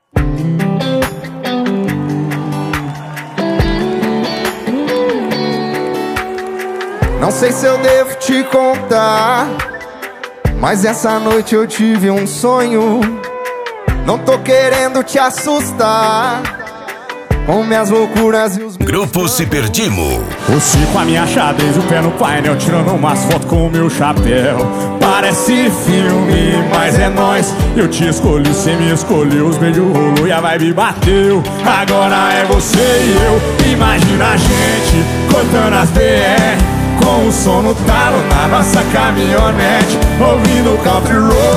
Não sei se eu devo te contar, mas essa noite eu tive um sonho. Não tô querendo te assustar com minhas loucuras e os meus Grupo Ciperdimo. O Cico, a minha xadrez, o pé no painel, tirando umas fotos com o meu chapéu. Parece filme, mas é nóis. Eu te escolhi, cê me escolheu. Os beijos rolou e a vibe bateu. Agora é você e eu. Imagina a gente cortando as BR, com o som no talo na nossa caminhonete, ouvindo country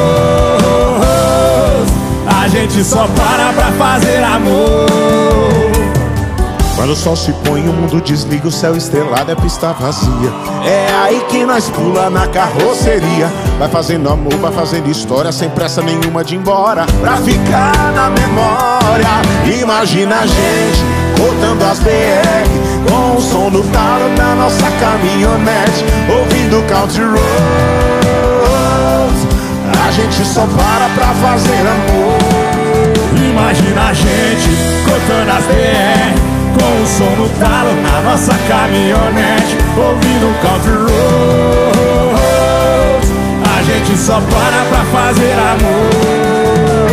roads. A gente só para pra fazer amor. Quando o sol se põe, o mundo desliga, o céu estrelado é pista vazia. É aí que nós pula na carroceria. Vai fazendo amor, vai fazendo história, sem pressa nenhuma de ir embora, pra ficar na memória. Imagina a gente cortando as BR, com o som do talo na nossa caminhonete, ouvindo country roads. A gente só para pra fazer amor. Imagina a gente cortando as BR, com o som no talo na nossa caminhonete, ouvindo country roads. A gente só para pra fazer amor.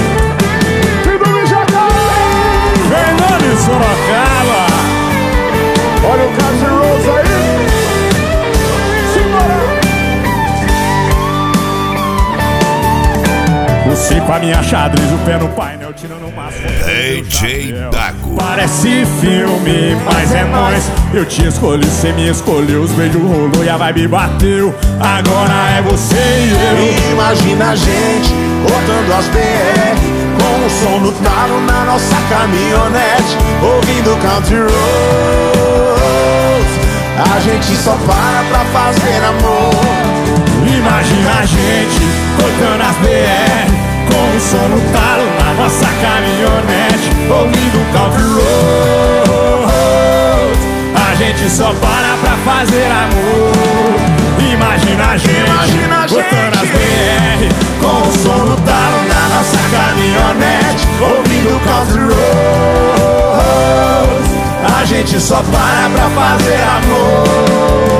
Fernando e Sorocaba, Olha o country roads aí. Simbora. o Cico, a minha xadrez, o pé no painel, tirando umas fotos. DJ Dago. Parece filme, mas é nóis. Eu te escolhi, cê me escolheu. Os beijos rolou e a vibe bateu. Agora é você e eu. Imagina a gente cortando as BR, com o som no talo na nossa caminhonete, ouvindo country roads. A gente só para pra fazer amor. Imagina a gente cortando as BR, com o som no talo na nossa caminhonete, ouvindo country roads. A gente só para pra fazer amor. Imagina a gente cortando as BR, com o som no talo na nossa caminhonete, ouvindo country roads. A gente só para pra fazer amor.